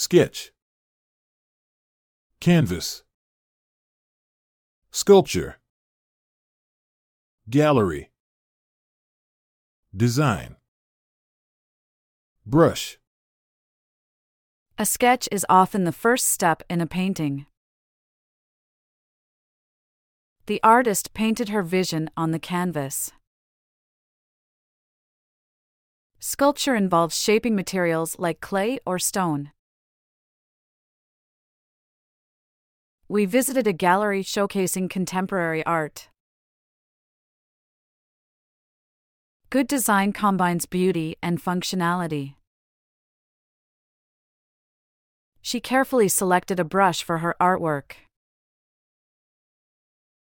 sketch, canvas, sculpture, gallery, design, brush. A sketch is often the first step in a painting. The artist painted her vision on the canvas. Sculpture involves shaping materials like clay or stone. We visited a gallery showcasing contemporary art. Good design combines beauty and functionality. She carefully selected a brush for her artwork.